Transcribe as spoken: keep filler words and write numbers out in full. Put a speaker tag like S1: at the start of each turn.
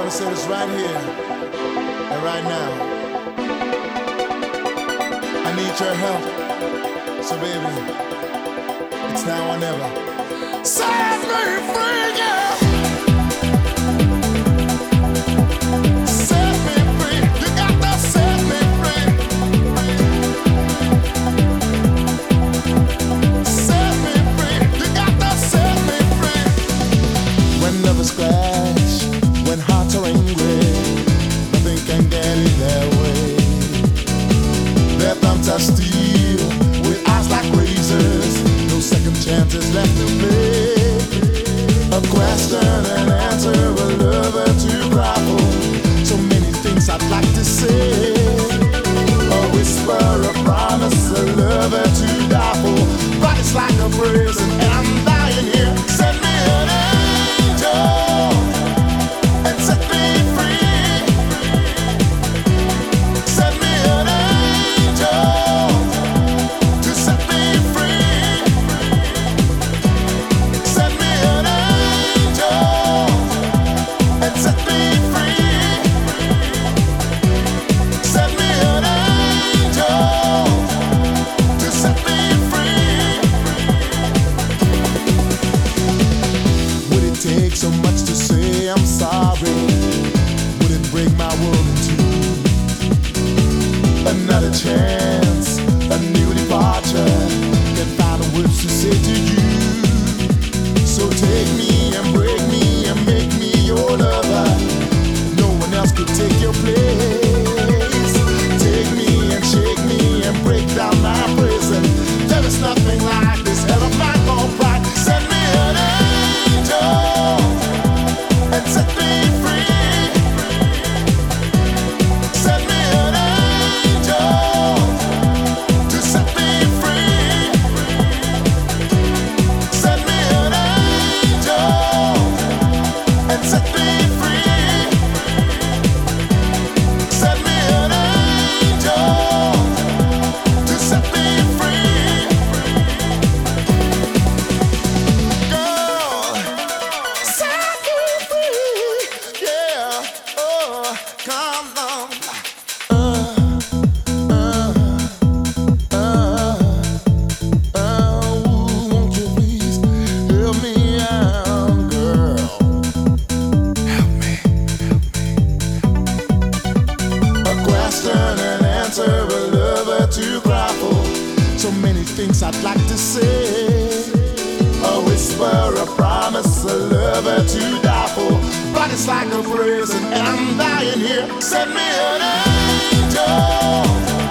S1: gonna say this right here and right now. I need your help. So baby, it's now or never. Set me free, yeah. Set me free. You got to set me free. Set me free. You got to set me free. When lovers clash, when hearts are angry, nothing can get in their way. Their thumbs are steel, with eyes like razors, no second chances left to play. A question and answer, a lover to grapple. So many things I'd like to say. A whisper, a promise, a lover to die for. But it's like a prison and I'm dying here. Send me an angel and set me free. Send me an angel to set me free. Send me an angel and set me free. Send me an angel to set me free. Would it take so much to say I'm sorry? Would it break my world in two? Another chance, a new departure. Can find the words to say to you. So take me and break me and make me your lover. No one else could take your place. Take me and shake me and break down my prison. There is nothing like this hell of my own pride. Send me an angel and set me free. Send me an angel to set me free. Send me an angel and set me free. Send me an angel to set me free. Girl, set me free. Yeah, oh, come on. Uh, uh, uh, uh, won't you please help me out, girl? Help me, help me. A question and answer, a lover to grapple. So many things I'd like to say. A whisper, a promise, a lover to die for. But it's like a prison and I'm dying here. Send me an angel